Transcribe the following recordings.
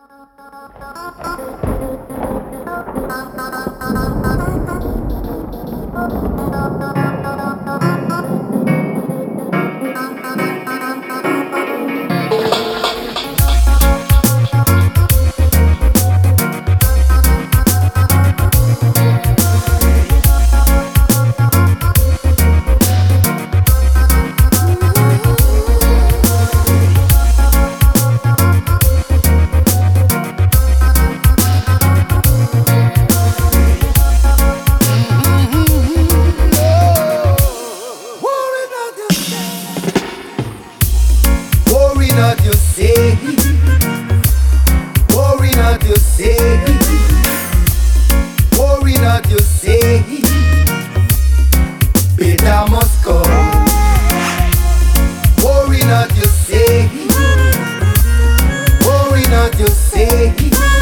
Worry not, you say. Worry not, you say. Worry not, you say. Better must come. Worry not, you say. Worry not, you say.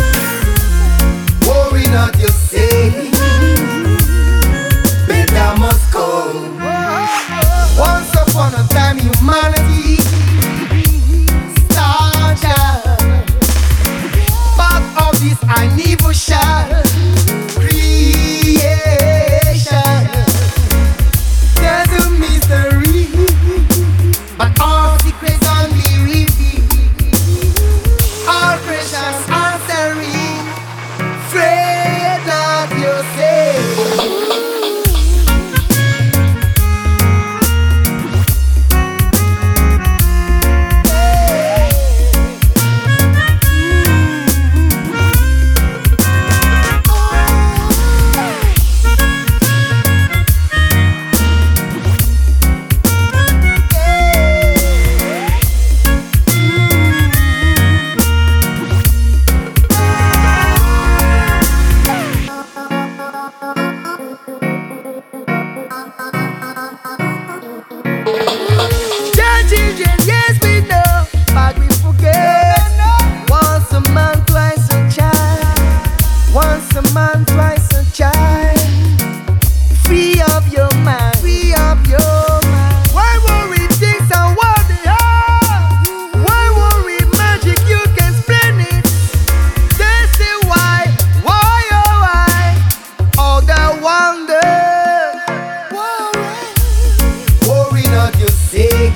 Worry not, you say. Better must come. Once upon a time, humanity an evil shot creation. There's a mystery, but all secrets only revealed. All precious answering, fret not yourself. Children, yes we know, but we forget. Once a man, twice a child. Once a man, twice a child. Free up your mind, free up your mind. Why worry things and what they are? Why worry magic, you can explain it. They say why, oh why? All that wonder. Worry not, you say.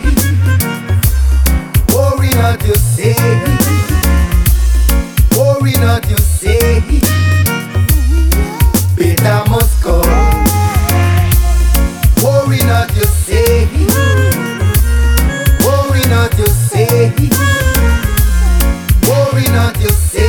Worry not, you say. Worry not, you say. Better must come. Worry not, you say. Worry not, you say. Worry not, you say.